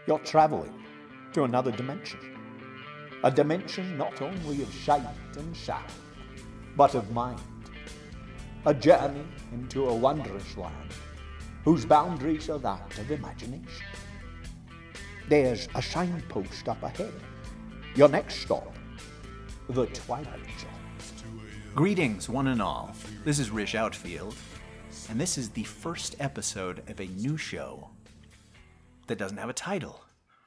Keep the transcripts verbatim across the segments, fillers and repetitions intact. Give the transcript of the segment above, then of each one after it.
You're travelling to another dimension. A dimension not only of sight and sound, but of mind. A journey into a wondrous land, whose boundaries are that of imagination. There's a signpost up ahead. Your next stop, the Twilight Zone. Greetings, one and all. This is Rich Outfield, and this is the first episode of a new show that doesn't have a title.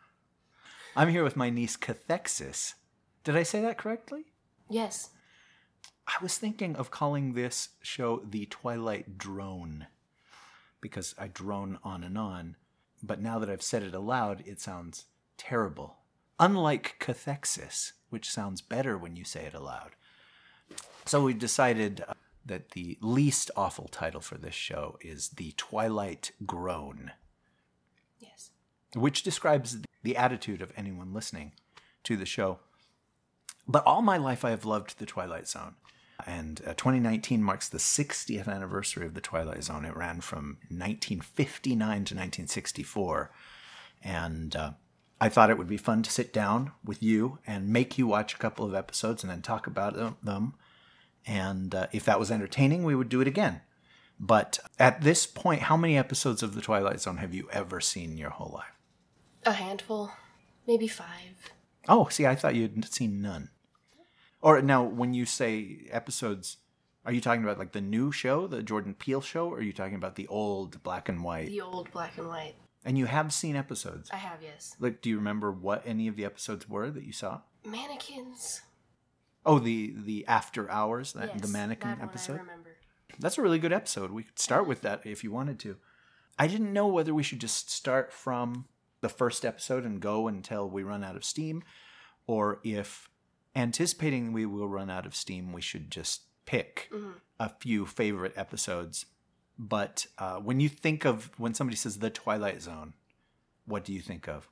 I'm here with my niece Cathexis. Did I say that correctly? Yes. I was thinking of calling this show the Twilight Drone, because I drone on and on, but now that I've said it aloud, it sounds terrible. Unlike Cathexis, which sounds better when you say it aloud. So we decided that the least awful title for this show is The Twilight Groan. Yes. Which describes the attitude of anyone listening to the show. But all my life I have loved The Twilight Zone. And uh, twenty nineteen marks the sixtieth anniversary of The Twilight Zone. It ran from nineteen fifty-nine to nineteen sixty-four. And uh, I thought it would be fun to sit down with you and make you watch a couple of episodes and then talk about them. And uh, if that was entertaining, we would do it again. But at this point, how many episodes of The Twilight Zone have you ever seen in your whole life? A handful. Maybe five. Oh, see, I thought you'd seen none. Or now, when you say episodes, are you talking about like the new show, the Jordan Peele show, or are you talking about the old black and white? The old black and white. And you have seen episodes? I have, yes. Like, do you remember what any of the episodes were that you saw? Mannequins. Oh, the the After Hours, that, yes, the mannequin that episode? one I remember. That's a really good episode. We could start with that if you wanted to. I didn't know whether we should just start from the first episode and go until we run out of steam, or if, anticipating we will run out of steam, we should just pick mm-hmm. a few favorite episodes. But uh, when you think of, when somebody says The Twilight Zone, what do you think of?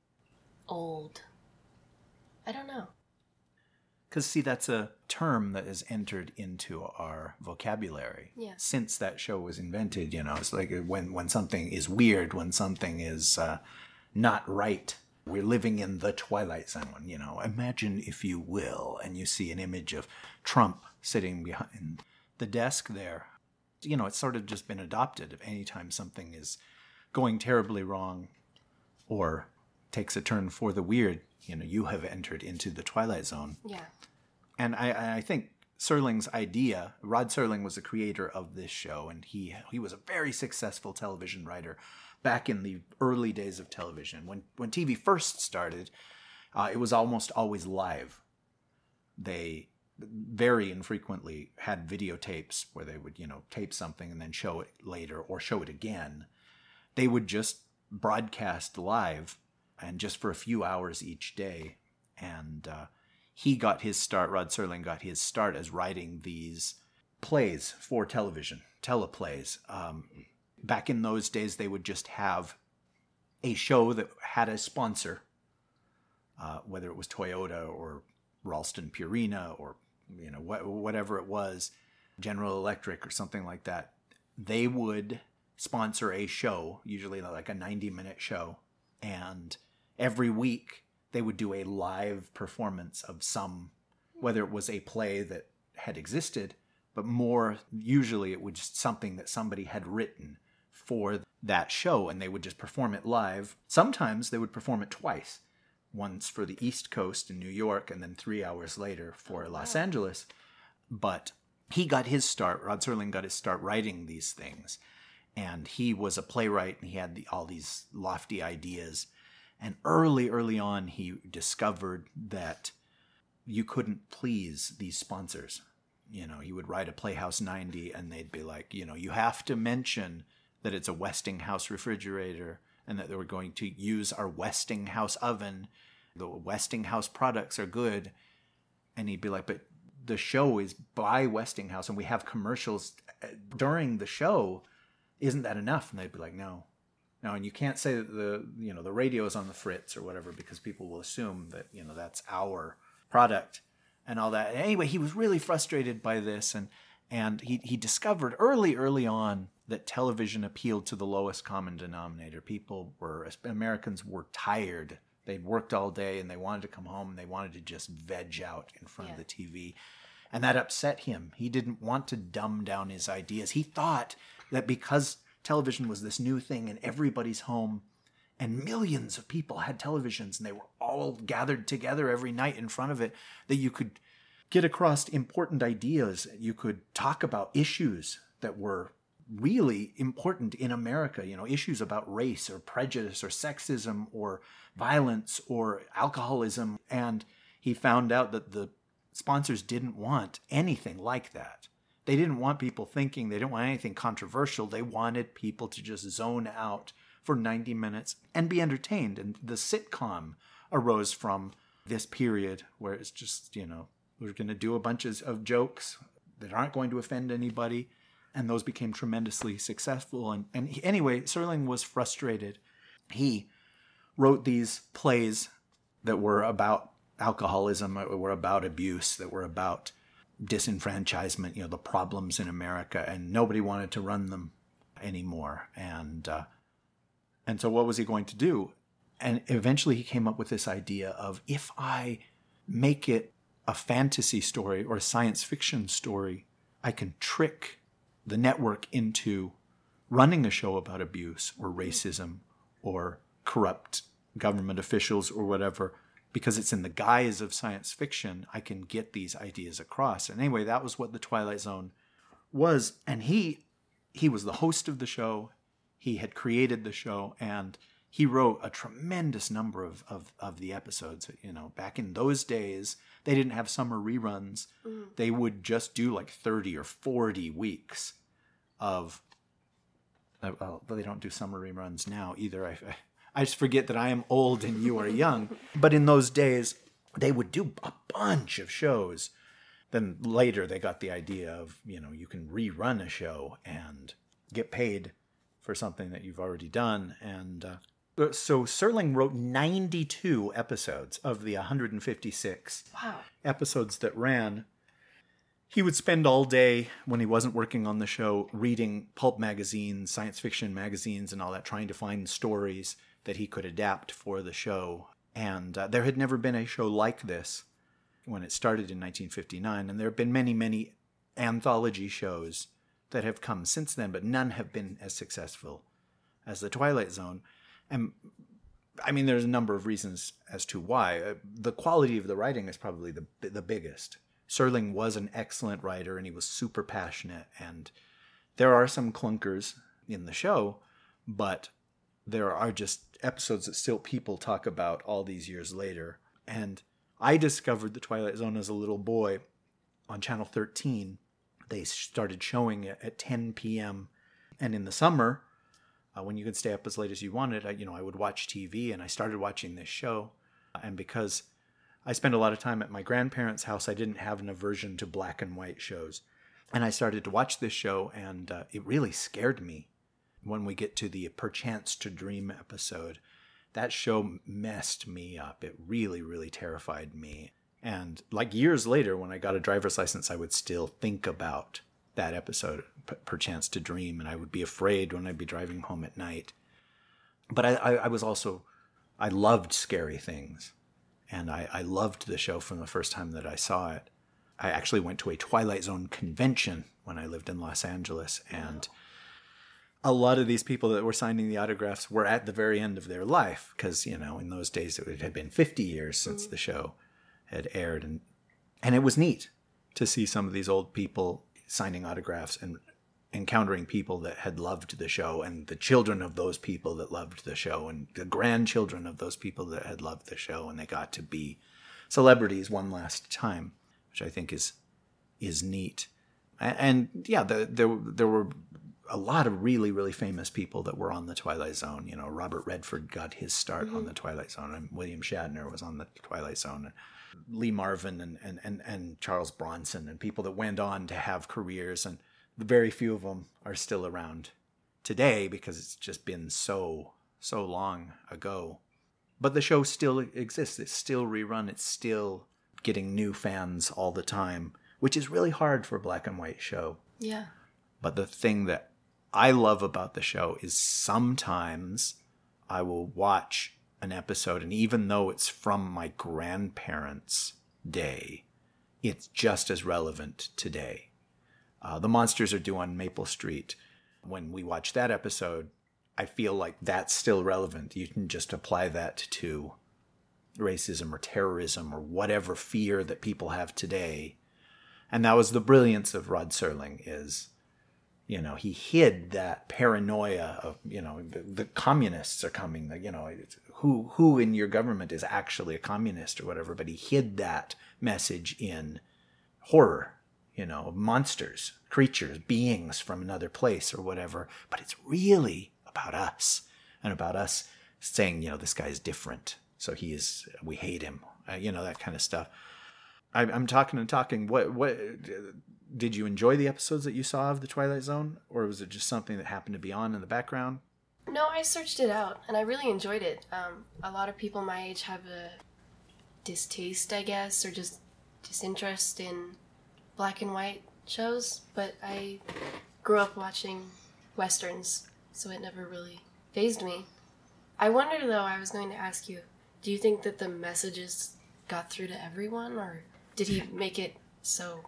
Old. I don't know. Because, see, that's a term that has entered into our vocabulary. Yeah. Since that show was invented, you know. It's like when, when something is weird, when something is uh, not right. We're living in the Twilight Zone, you know. Imagine, if you will, and you see an image of Trump sitting behind the desk there. You know, it's sort of just been adopted. If anytime something is going terribly wrong or takes a turn for the weird, you know, you have entered into the Twilight Zone. Yeah. And I, I think Serling's idea, Rod Serling was the creator of this show, and he he was a very successful television writer back in the early days of television. When when T V first started, uh, it was almost always live. They very infrequently had videotapes where they would, you know, tape something and then show it later or show it again. They would just broadcast live, and just for a few hours each day. And uh, he got his start, Rod Serling got his start as writing these plays for television, teleplays. Um, back in those days, they would just have a show that had a sponsor, uh, whether it was Toyota or Ralston Purina or, you know, wh- whatever it was, General Electric or something like that. They would sponsor a show, usually like a ninety-minute show, and every week they would do a live performance of some, whether it was a play that had existed, but more usually it was just something that somebody had written for that show, and they would just perform it live. Sometimes they would perform it twice, once for the East Coast in New York, and then three hours later for Los Angeles. But he got his start, Rod Serling got his start writing these things, and he was a playwright, and he had the, all these lofty ideas. And early, early on, he discovered that you couldn't please these sponsors. You know, he would write a Playhouse ninety, and they'd be like, you know, you have to mention that it's a Westinghouse refrigerator and that they were going to use our Westinghouse oven. The Westinghouse products are good. And he'd be like, but the show is by Westinghouse, and we have commercials during the show. Isn't that enough? And they'd be like, no. No, and you can't say that the, you know, the radio is on the fritz or whatever, because people will assume that, you know, that's our product and all that. And anyway, he was really frustrated by this, and and he he discovered early, early on that television appealed to the lowest common denominator. People were, Americans were tired. They'd worked all day and they wanted to come home and they wanted to just veg out in front Yeah. of the T V. And that upset him. He didn't want to dumb down his ideas. He thought that because television was this new thing in everybody's home and millions of people had televisions and they were all gathered together every night in front of it, that you could get across important ideas. You could talk about issues that were really important in America, you know, issues about race or prejudice or sexism or violence or alcoholism. And he found out that the sponsors didn't want anything like that. They didn't want people thinking, they didn't want anything controversial. They wanted people to just zone out for ninety minutes and be entertained. And the sitcom arose from this period where it's just, you know, we're going to do a bunch of, of jokes that aren't going to offend anybody. And those became tremendously successful. And, and he, anyway, Serling was frustrated. He wrote these plays that were about alcoholism, that were about abuse, that were about disenfranchisement, you know, the problems in America, and nobody wanted to run them anymore. And uh, and so what was he going to do? And eventually he came up with this idea of, if I make it a fantasy story or a science fiction story, I can trick the network into running a show about abuse or racism or corrupt government officials or whatever. Because it's in the guise of science fiction, I can get these ideas across. And anyway, that was what The Twilight Zone was. And he he was the host of the show. He had created the show, and he wrote a tremendous number of, of, of the episodes. You know, back in those days, they didn't have summer reruns. Mm. They would just do like thirty or forty weeks of, uh, well, they don't do summer reruns now either. I, I I just forget that I am old and you are young. But in those days, they would do a bunch of shows. Then later they got the idea of, you know, you can rerun a show and get paid for something that you've already done. And uh, so Serling wrote ninety-two episodes of the one hundred fifty-six wow. episodes that ran. He would spend all day when he wasn't working on the show reading pulp magazines, science fiction magazines and all that, trying to find stories that he could adapt for the show. And uh, there had never been a show like this when it started in nineteen fifty-nine. And there have been many, many anthology shows that have come since then, but none have been as successful as The Twilight Zone. And I mean, there's a number of reasons as to why. Uh, the quality of the writing is probably the the biggest. Serling was an excellent writer, and he was super passionate. And there are some clunkers in the show, but there are just episodes that still people talk about all these years later. And I discovered The Twilight Zone as a little boy on Channel thirteen. They started showing it at ten p.m. And in the summer, uh, when you could stay up as late as you wanted, I, you know, I would watch T V, and I started watching this show. And because I spent a lot of time at my grandparents' house, I didn't have an aversion to black and white shows. And I started to watch this show, and uh, it really scared me. When we get to the Perchance to Dream episode, that show messed me up. It really, really terrified me. And like years later, when I got a driver's license, I would still think about that episode, Perchance to Dream, and I would be afraid when I'd be driving home at night. But I, I, I was also, I loved scary things. And I, I loved the show from the first time that I saw it. I actually went to a Twilight Zone convention when I lived in Los Angeles, and a lot of these people that were signing the autographs were at the very end of their life, because, you know, in those days it had been fifty years since the show had aired. And and it was neat to see some of these old people signing autographs and encountering people that had loved the show, and the children of those people that loved the show, and the grandchildren of those people that had loved the show, and they got to be celebrities one last time, which I think is is neat. And, and yeah, the, there there were a lot of really, really famous people that were on The Twilight Zone. You know, Robert Redford got his start mm-hmm. on The Twilight Zone, and William Shatner was on The Twilight Zone, and Lee Marvin and, and, and, and Charles Bronson, and people that went on to have careers. And very few of them are still around today because it's just been so, so long ago. But the show still exists. It's still rerun. It's still getting new fans all the time, which is really hard for a black and white show. Yeah. But the thing that I love about the show is sometimes I will watch an episode, and even though it's from my grandparents' day, it's just as relevant today. Uh, the Monsters Are Due on Maple Street. When we watch that episode, I feel like that's still relevant. You can just apply that to racism or terrorism or whatever fear that people have today. And that was the brilliance of Rod Serling is, you know, he hid that paranoia of, you know, the, the communists are coming, you know, who who in your government is actually a communist or whatever, but he hid that message in horror, you know, monsters, creatures, beings from another place or whatever. But it's really about us and about us saying, you know, this guy is different. So he is, we hate him, uh, you know, that kind of stuff. I, I'm talking and talking. What, what, did you enjoy the episodes that you saw of The Twilight Zone? Or was it just something that happened to be on in the background? No, I searched it out and I really enjoyed it. Um, a lot of people my age have a distaste, I guess, or just disinterest in black and white shows. But I grew up watching Westerns, so it never really fazed me. I wonder, though, I was going to ask you, do you think that the messages got through to everyone, or did he make it so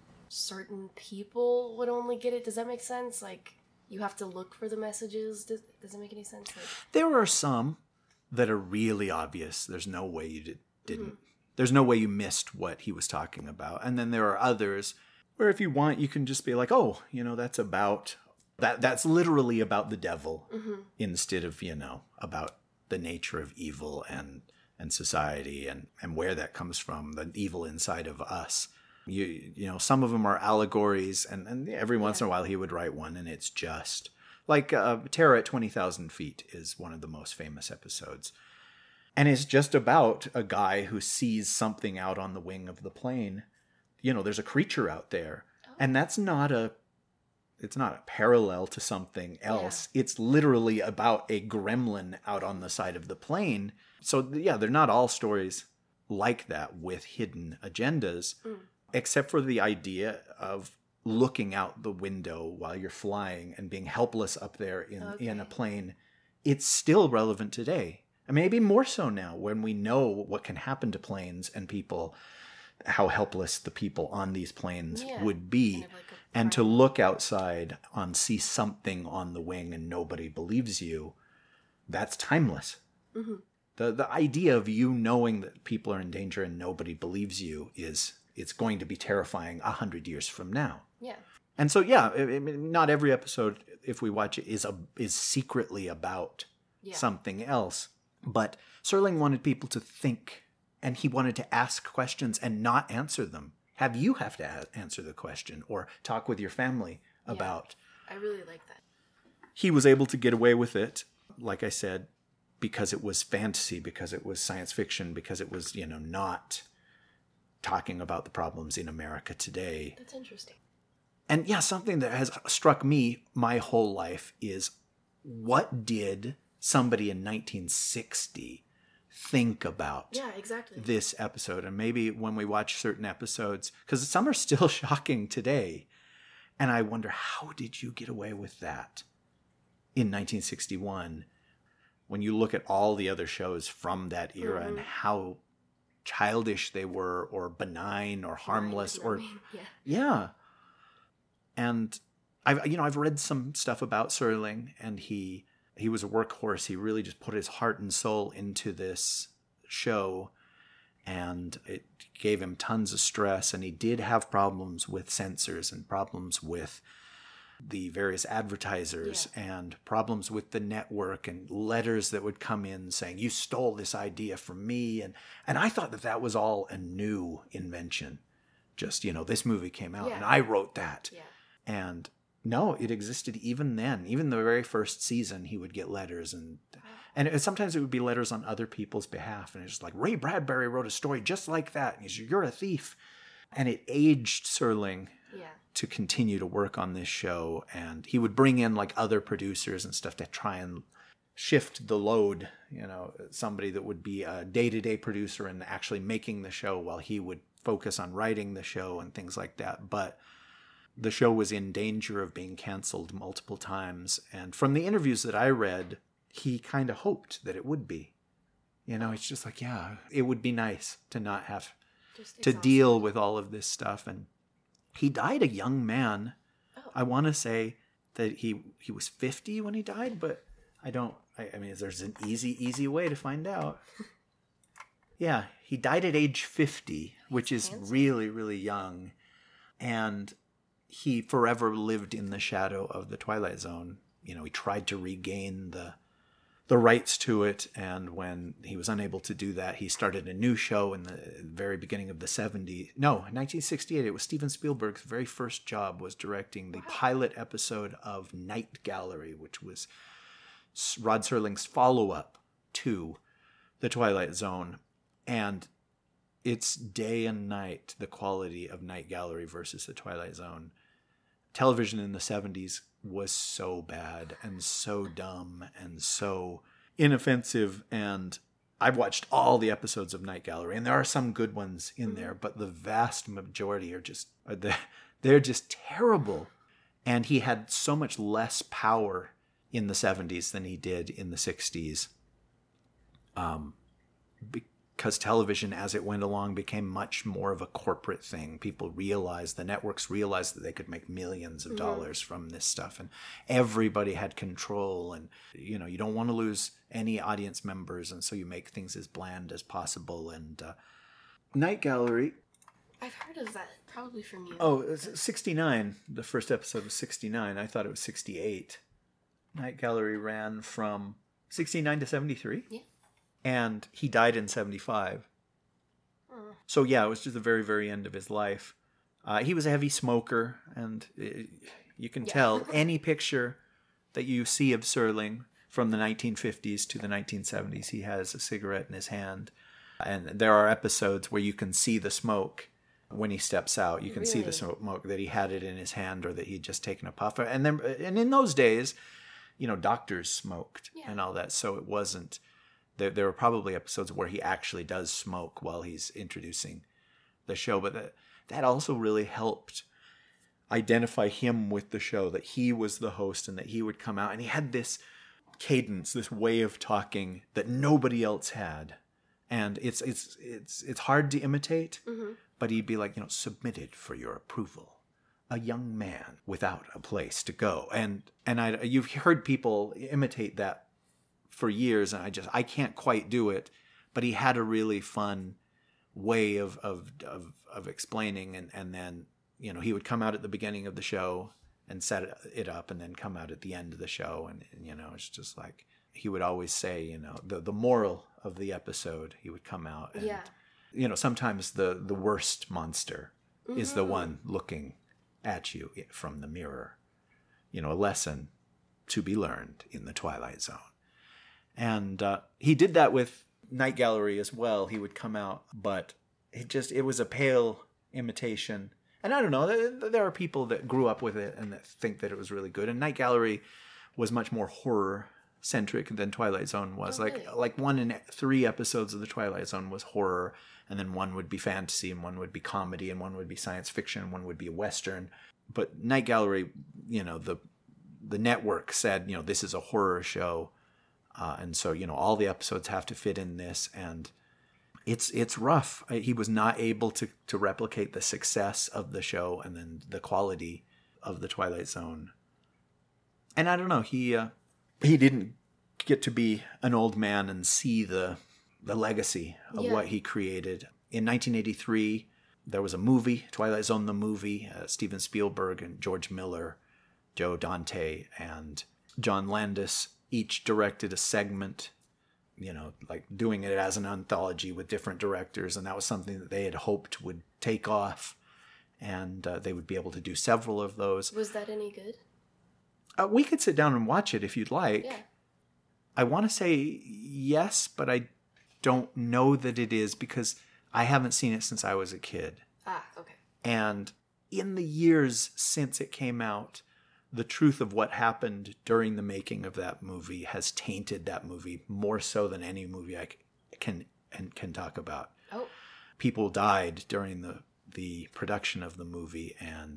certain people would only get it? Does that make sense? Like, you have to look for the messages? Does, does it make any sense? Like, there are some that are really obvious. There's no way you did, didn't. Mm-hmm. There's no way you missed what he was talking about. And then there are others where if you want, you can just be like, oh, you know, that's about... That That's literally about the devil mm-hmm. instead of, you know, about the nature of evil and and society and, and where that comes from, the evil inside of us. You you know, some of them are allegories, and, and every once yeah. in a while he would write one, and it's just... Like uh, Terror at twenty thousand Feet is one of the most famous episodes. And it's just about a guy who sees something out on the wing of the plane. You know, there's a creature out there. Oh. And that's not a... It's not a parallel to something else. Yeah. It's literally about a gremlin out on the side of the plane. So, yeah, they're not all stories like that with hidden agendas, mm. except for the idea of looking out the window while you're flying and being helpless up there in, okay. in a plane. It's still relevant today. And maybe more so now when we know what can happen to planes and people, how helpless the people on these planes yeah. would be. Kind of like and to look outside and see something on the wing and nobody believes you, that's timeless. Mm-hmm. The the idea of you knowing that people are in danger and nobody believes you is, it's going to be terrifying a hundred years from now. Yeah. And so, yeah, it, it, not every episode, if we watch it, is a, is secretly about yeah. something else. But Serling wanted people to think, and he wanted to ask questions and not answer them. Have you have to a- answer the question or talk with your family about. Yeah, I really like that. He was able to get away with it, like I said, because it was fantasy, because it was science fiction, because it was, you know, not talking about the problems in America today. That's interesting. And yeah, something that has struck me my whole life is, what did somebody in nineteen sixty think about yeah, exactly. this episode? And maybe when we watch certain episodes, because some are still shocking today, and I wonder, how did you get away with that in nineteen sixty-one when you look at all the other shows from that era mm-hmm. and how childish they were, or benign, or harmless, or yeah. yeah. And I've you know I've read some stuff about Serling, and he he was a workhorse. He really just put his heart and soul into this show, and it gave him tons of stress. And he did have problems with censors and problems with the various advertisers yeah. and problems with the network, and letters that would come in saying, you stole this idea from me. And, and I thought that that was all a new invention. Just, you know, this movie came out yeah. and I wrote that. Yeah. And no, it existed even then. Even the very first season, he would get letters, and and it, sometimes it would be letters on other people's behalf. And it's just like, Ray Bradbury wrote a story just like that. And he's, you're a thief. And it aged Serling yeah. to continue to work on this show. And he would bring in like other producers and stuff to try and shift the load, you know, somebody that would be a day-to-day producer and actually making the show while he would focus on writing the show and things like that. But the show was in danger of being canceled multiple times. And from the interviews that I read, he kind of hoped that it would be. You know, it's just like, yeah, it would be nice to not have Just to exhausted. deal with all of this stuff. And he died a young man. Oh. I want to say that he he was fifty when he died, but I don't, I, I mean, there's an easy, easy way to find out. Yeah, he died at age fifty, which is Fancy. really, really young. And he forever lived in the shadow of the Twilight Zone. You know, he tried to regain the the rights to it, and when he was unable to do that, he started a new show in the very beginning of the seventies. No, nineteen sixty-eight. It was Steven Spielberg's very first job was directing the pilot episode of Night Gallery, which was Rod Serling's follow-up to The Twilight Zone. And it's day and night, the quality of Night Gallery versus The Twilight Zone. Television in the seventies was so bad and so dumb and so inoffensive. And I've watched all the episodes of Night Gallery, and there are some good ones in there, but the vast majority are just, they're just terrible. And he had so much less power in the seventies than he did in the sixties. Um, because television, as it went along, became much more of a corporate thing. People realized, the networks realized that they could make millions of dollars mm-hmm. from this stuff. And everybody had control. And, you know, you don't want to lose any audience members. And so you make things as bland as possible. And uh, Night Gallery. I've heard of that, probably from you. Oh, it's sixty-nine. The first episode was sixty-nine. I thought it was sixty-eight. Night Gallery ran from sixty-nine to seventy-three. Yeah. And he died in seventy-five. Mm. So, yeah, it was just the very, very end of his life. Uh, he was a heavy smoker, and it, you can yeah. tell any picture that you see of Serling from the nineteen fifties to the nineteen seventies, he has a cigarette in his hand. And there are episodes where you can see the smoke when he steps out. You can really? see the smoke, that he had it in his hand or that he'd just taken a puff. And then, and in those days, you know, doctors smoked yeah. and all that, so it wasn't... There, there are probably episodes where he actually does smoke while he's introducing the show, but that, that also really helped identify him with the show, that he was the host and that he would come out. And he had this cadence, this way of talking that nobody else had. And it's it's it's it's hard to imitate, mm-hmm. but he'd be like, you know, submitted for your approval. A young man without a place to go. And and I you've heard people imitate that for years, and I just I can't quite do it, but he had a really fun way of of of, of explaining, and, and then you know he would come out at the beginning of the show and set it up, and then come out at the end of the show, and, and you know it's just like he would always say, you know the the moral of the episode. He would come out, and yeah. you know sometimes the the worst monster mm-hmm. is the one looking at you from the mirror. You know, a lesson to be learned in the Twilight Zone. And uh, he did that with Night Gallery as well. He would come out, but it just, it was a pale imitation. And I don't know, there, there are people that grew up with it and that think that it was really good. And Night Gallery was much more horror-centric than Twilight Zone was. Oh, like really? like one in three episodes of the Twilight Zone was horror, and then one would be fantasy, and one would be comedy, and one would be science fiction, and one would be a Western. But Night Gallery, you know, the the network said, you know, this is a horror show. Uh, and so, you know, all the episodes have to fit in this, and it's it's rough. He was not able to, to replicate the success of the show and then the quality of the Twilight Zone. And I don't know, he uh, he didn't get to be an old man and see the the legacy of yeah. what he created. In nineteen eighty-three, there was a movie, Twilight Zone the movie, uh, Steven Spielberg and George Miller, Joe Dante, and John Landis each directed a segment, you know, like doing it as an anthology with different directors. And that was something that they had hoped would take off, and uh, they would be able to do several of those. Was that any good? Uh, we could sit down and watch it if you'd like. Yeah. I want to say yes, but I don't know that it is because I haven't seen it since I was a kid. Ah, okay. And in the years since it came out, the truth of what happened during the making of that movie has tainted that movie more so than any movie I can and can talk about. Oh. People died during the the production of the movie, and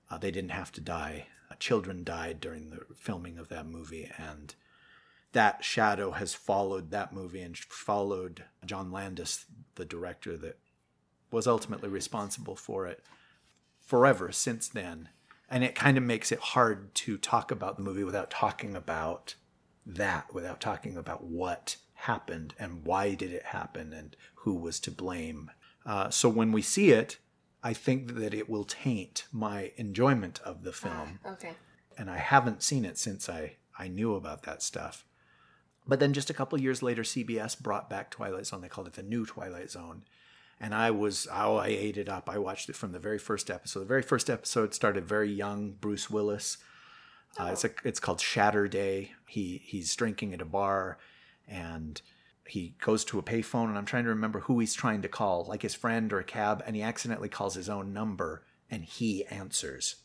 Uh, they didn't have to die. Uh, children died during the filming of that movie, and that shadow has followed that movie and followed John Landis, the director that was ultimately responsible for it, forever since then. And it kind of makes it hard to talk about the movie without talking about that, without talking about what happened and why did it happen and who was to blame. Uh, so when we see it, I think that it will taint my enjoyment of the film. Ah, okay. And I haven't seen it since I, I knew about that stuff. But then just a couple years later, C B S brought back Twilight Zone. They called it the New Twilight Zone. And I was, oh, I ate it up. I watched it from the very first episode. The very first episode started very young Bruce Willis. Uh, it's a, it's called Shatter Day. He he's drinking at a bar, and he goes to a payphone, and I'm trying to remember who he's trying to call, like his friend or a cab, and he accidentally calls his own number, and he answers.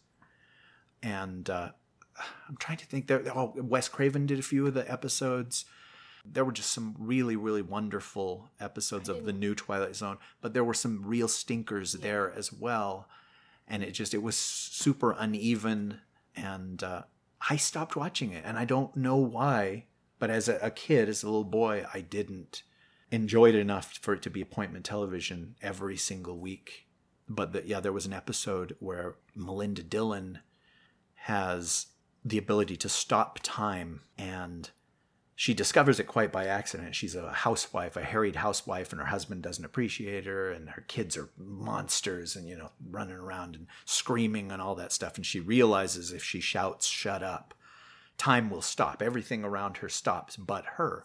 And uh, I'm trying to think. There, oh, Wes Craven did a few of the episodes. There were just some really, really wonderful episodes of the New Twilight Zone, but there were some real stinkers yeah. there as well. And it just, it was super uneven, and uh, I stopped watching it, and I don't know why, but as a, a kid, as a little boy, I didn't enjoy it enough for it to be appointment television every single week. But the, yeah, there was an episode where Melinda Dillon has the ability to stop time, and she discovers it quite by accident. She's a housewife, a harried housewife, and her husband doesn't appreciate her, and her kids are monsters and, you know, running around and screaming and all that stuff. And she realizes if she shouts, "Shut up," time will stop. Everything around her stops but her.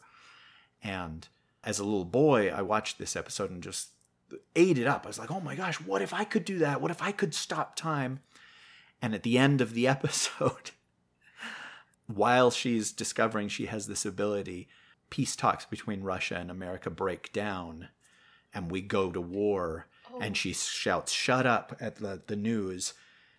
And as a little boy, I watched this episode and just ate it up. I was like, oh my gosh, what if I could do that? What if I could stop time? And at the end of the episode, while she's discovering she has this ability, peace talks between Russia and America break down, and we go to war. Oh. And she shouts, "Shut up," at the, the news,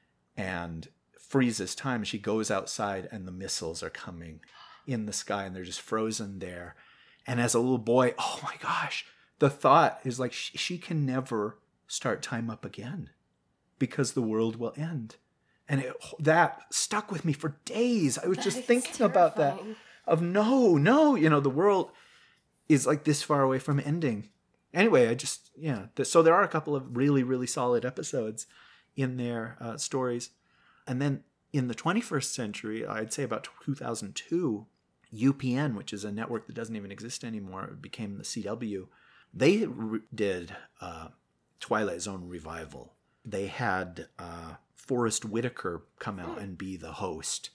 and freezes time. She goes outside, and the missiles are coming in the sky, and they're just frozen there. And as a little boy, oh my gosh, the thought is like, she, she can never start time up again because the world will end. And it, that stuck with me for days. I was that just thinking terrifying. about that. Of no, no, you know, the world is like this far away from ending. Anyway, I just, yeah. So there are a couple of really, really solid episodes in their uh, stories. And then in the twenty-first century, I'd say about two thousand two, U P N, which is a network that doesn't even exist anymore, it became the C W. They re- did uh, Twilight Zone revival. They had uh, Forrest Whitaker come out and be the host.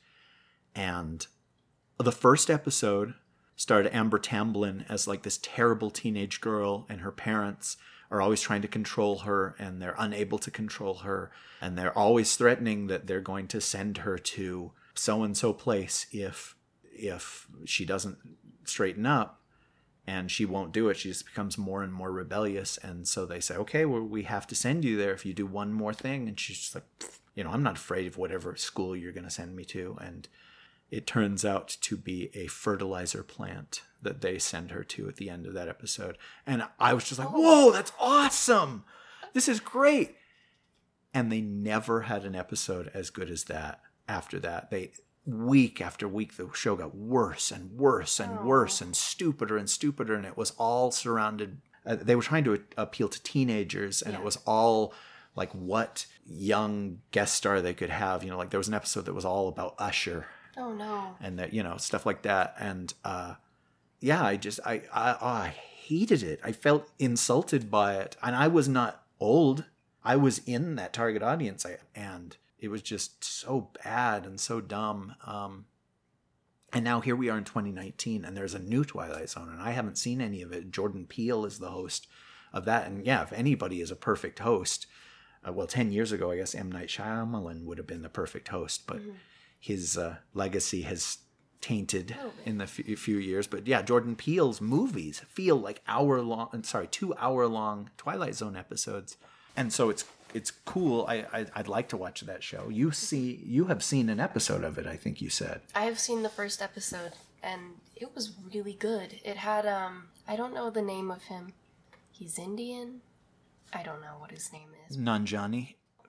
And the first episode starred Amber Tamblyn as like this terrible teenage girl, and her parents are always trying to control her, and they're unable to control her. And they're always threatening that they're going to send her to so-and-so place if if she doesn't straighten up. And she won't do it. She just becomes more and more rebellious. And so they say, okay, well, we have to send you there if you do one more thing. And she's just like, you know, I'm not afraid of whatever school you're going to send me to. And it turns out to be a fertilizer plant that they send her to at the end of that episode. And I was just like, whoa, that's awesome. This is great. And they never had an episode as good as that after that. They... Week after week, the show got worse and worse and oh. worse and stupider and stupider, and it was all surrounded. Uh, they were trying to a- appeal to teenagers, and yeah. it was all like what young guest star they could have. You know, like there was an episode that was all about Usher. Oh no! And that, you know, stuff like that. And uh, yeah, I just I, I oh, I hated it. I felt insulted by it, and I was not old. I was in that target audience, I, and. It was just so bad and so dumb. Um, and now here we are in twenty nineteen, and there's a new Twilight Zone, and I haven't seen any of it. Jordan Peele is the host of that. And yeah, if anybody is a perfect host, uh, well, ten years ago, I guess M. Night Shyamalan would have been the perfect host, but mm-hmm. his uh, legacy has tainted oh, in the f- few years. But yeah, Jordan Peele's movies feel like hour long, sorry, two hour long Twilight Zone episodes. And so it's It's cool. I, I I'd like to watch that show. You see, you have seen an episode of it. I think you said. I have seen the first episode, and it was really good. It had um, I don't know the name of him. He's Indian. I don't know what his name is. Nanjiani,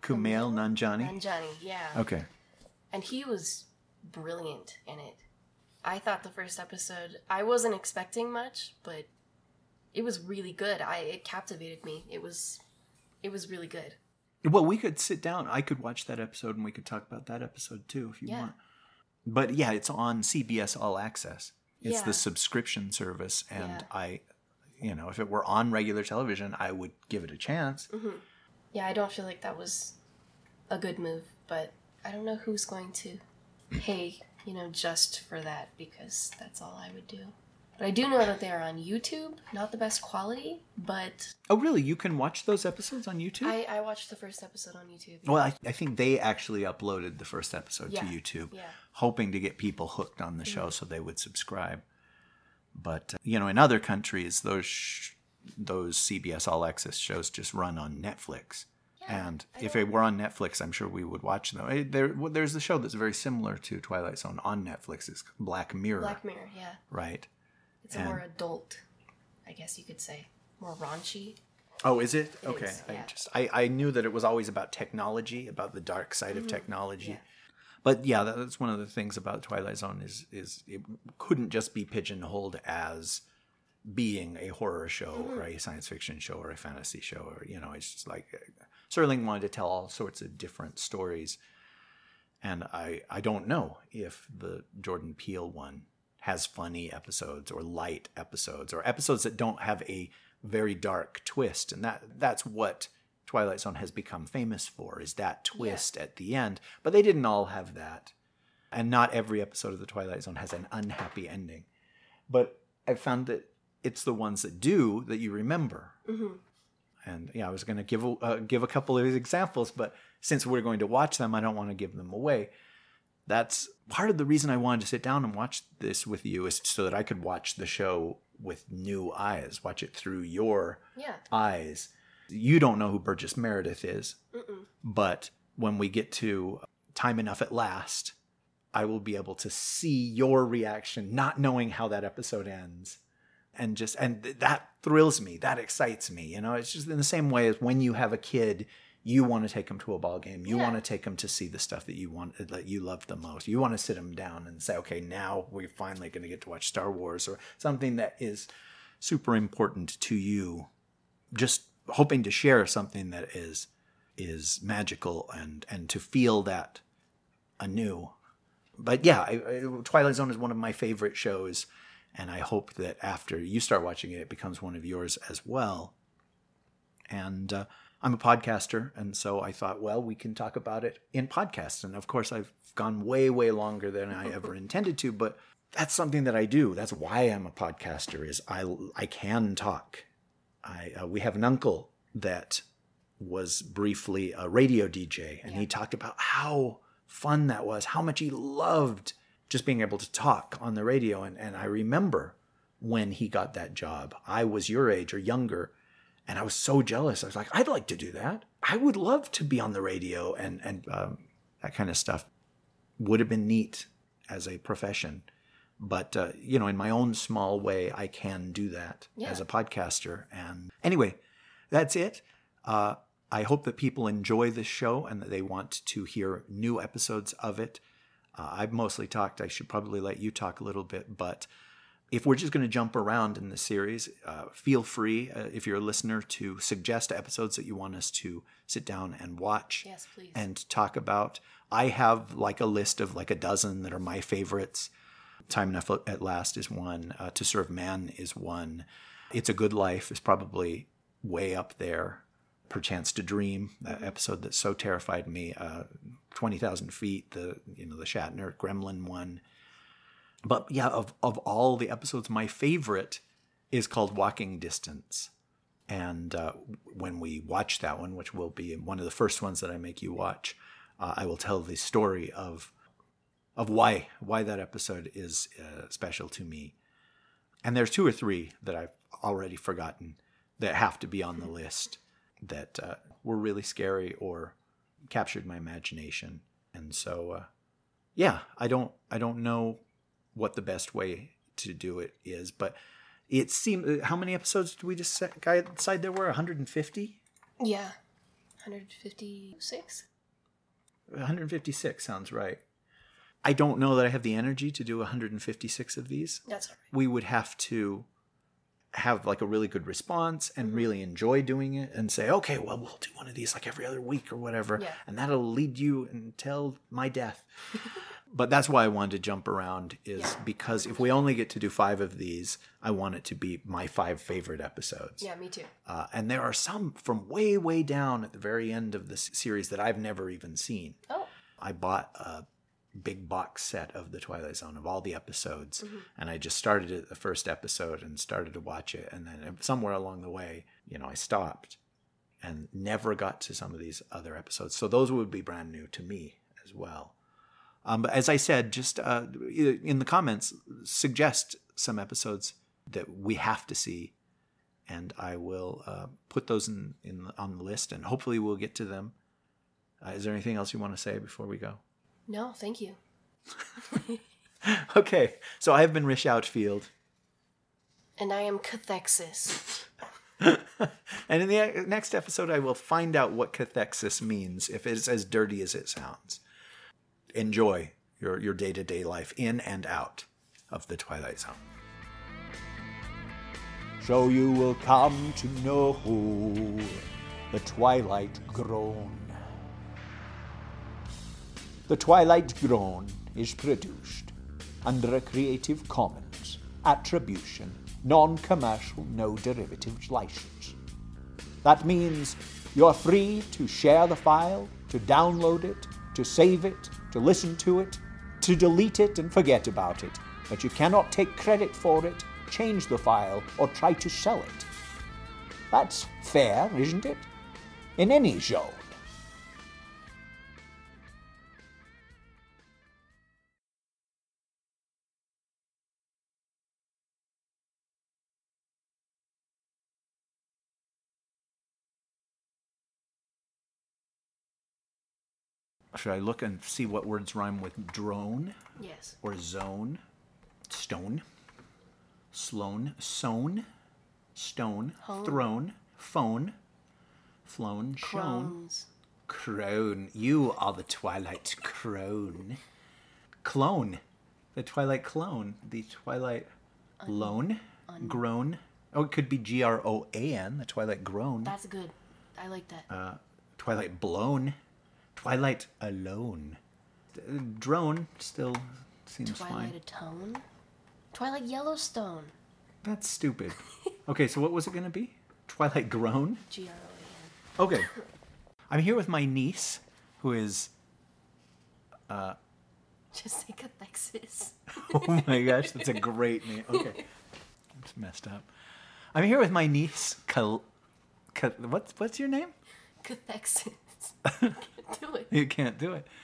Kumail Nanjiani. Nanjiani, yeah. Okay. And he was brilliant in it. I thought the first episode, I wasn't expecting much, but it was really good. I it captivated me. It was it was really good. Well, we could sit down. I could watch that episode and we could talk about that episode too if you Yeah. want. But yeah, it's on C B S All Access. It's Yeah. the subscription service, and Yeah. I, you know, if it were on regular television, I would give it a chance. Mm-hmm. Yeah, I don't feel like that was a good move, but I don't know who's going to pay, you know, just for that, because that's all I would do. But I do know that they are on YouTube, not the best quality, but Oh, really? You can watch those episodes on YouTube? I, I watched the first episode on YouTube. Well, I, I think they actually uploaded the first episode Yeah. to YouTube, Yeah. hoping to get people hooked on the show so they would subscribe. But, uh, you know, in other countries, those sh- those C B S All Access shows just run on Netflix. Yeah, and I if don't- it were on Netflix, I'm sure we would watch them. Eh, There, well, there's a show that's very similar to Twilight Zone on Netflix. It's Black Mirror, Black Mirror, yeah. right? It's a And- more adult, I guess you could say. More raunchy. Oh, is it? It okay. is, I yeah. just I, I knew that it was always about technology, about the dark side of technology. Yeah. But yeah, that- that's one of the things about Twilight Zone is is it couldn't just be pigeonholed as being a horror show or a science fiction show or a fantasy show, or you know, it's just like uh, Serling wanted to tell all sorts of different stories. And I I don't know if the Jordan Peele one has funny episodes or light episodes or episodes that don't have a very dark twist. And that that's what Twilight Zone has become famous for, is that twist at the end. But they didn't all have that. And not every episode of the Twilight Zone has an unhappy ending. But I've found that it's the ones that do that you remember. Mm-hmm. And yeah, I was going to give a, uh, give a couple of examples, but since we're going to watch them, I don't want to give them away. That's part of the reason I wanted to sit down and watch this with you, is so that I could watch the show with new eyes, watch it through your Yeah. eyes. You don't know who Burgess Meredith is, Mm-mm. but when we get to Time Enough at Last, I will be able to see your reaction, not knowing how that episode ends. And just, and th- that thrills me. That excites me. You know, it's just in the same way as when you have a kid, you want to take them to a ball game. You Yeah. want to take them to see the stuff that you want, that you love the most. You want to sit them down and say, okay, now we're finally going to get to watch Star Wars or something that is super important to you. Just hoping to share something that is, is magical and, and to feel that anew. But yeah, I, I, Twilight Zone is one of my favorite shows. And I hope that after you start watching it, it becomes one of yours as well. And uh, I'm a podcaster, and so I thought, well, we can talk about it in podcasts. And of course, I've gone way, way longer than I ever intended to, but that's something that I do. That's why I'm a podcaster, is I, I can talk. I uh, we have an uncle that was briefly a radio D J, and Yeah. he talked about how fun that was, how much he loved just being able to talk on the radio. And, and I remember when he got that job, I was your age or younger, and I was so jealous. I was like, I'd like to do that. I would love to be on the radio, and, and um, that kind of stuff would have been neat as a profession. But, uh, you know, in my own small way, I can do that Yeah. as a podcaster. And anyway, that's it. Uh, I hope that people enjoy this show and that they want to hear new episodes of it. Uh, I've mostly talked. I should probably let you talk a little bit. But if we're just going to jump around in the series, uh, feel free, uh, if you're a listener, to suggest episodes that you want us to sit down and watch Yes, please. and talk about. I have like a list of like a dozen that are my favorites. Time Enough at Last is one. Uh, To Serve Man is one. It's a Good Life is probably way up there. Perchance to Dream, that episode that so terrified me. Uh, twenty thousand Feet, the you know the Shatner Gremlin one. But yeah, of of all the episodes, my favorite is called Walking Distance. And uh, when we watch that one, which will be one of the first ones that I make you watch, uh, I will tell the story of of why why that episode is uh, special to me. And there's two or three that I've already forgotten that have to be on the list, that uh, were really scary or captured my imagination. And so, uh, yeah, I don't I don't know what the best way to do it is, but it seemed, how many episodes did we decide there were? one hundred fifty? Yeah. one fifty-six? one fifty-six sounds right. I don't know that I have the energy to do one fifty-six of these. That's all right. We would have to have like a really good response and mm-hmm. really enjoy doing it and say, okay, well, we'll do one of these like every other week or whatever. Yeah. And that'll lead you until my death. But that's why I wanted to jump around is yeah. because if we only get to do five of these, I want it to be my five favorite episodes. Yeah, me too. Uh, and there are some from way, way down at the very end of the series that I've never even seen. Oh. I bought a big box set of The Twilight Zone of all the episodes. Mm-hmm. And I just started at the first episode and started to watch it. And then somewhere along the way, you know, I stopped and never got to some of these other episodes. So those would be brand new to me as well. Um, but as I said, just uh, in the comments, suggest some episodes that we have to see. And I will uh, put those in, in on the list and hopefully we'll get to them. Uh, is there anything else you want to say before we go? No, thank you. Okay, so I have been Rish Outfield. And I am Cathexis. And in the next episode, I will find out what cathexis means, if it's as dirty as it sounds. Enjoy your, your day-to-day life in and out of the Twilight Zone. So you will come to know the Twilight Groan. The Twilight Groan is produced under a Creative Commons Attribution, Non-Commercial, No Derivatives license. That means you're free to share the file, to download it, to save it, to listen to it, to delete it and forget about it, but you cannot take credit for it, change the file, or try to sell it. That's fair, isn't it? In any zone. Should I look and see what words rhyme with drone? Yes. Or zone? Stone? Sloan? Sown? Stone? Home. Throne? Phone? Flown? Shown? Crones. Crone. You are the Twilight Crone. Clone. The Twilight Clone. The Twilight Un- Lone? Un- Groan. Oh, it could be G R O A N. The Twilight Groan. That's good. I like that. Uh, Twilight Blown. Twilight Alone. Drone still seems Twilight fine. Twilight Atone? Twilight Yellowstone. That's stupid. Okay, so what was it going to be? Twilight Groan? G R O A N. Okay. I'm here with my niece, who is... Uh, Just say Cathexis. Oh my gosh, that's a great name. Okay. It's messed up. I'm here with my niece, Cal... Cal... What's, what's your name? Cathexis. I can't do it. You can't do it.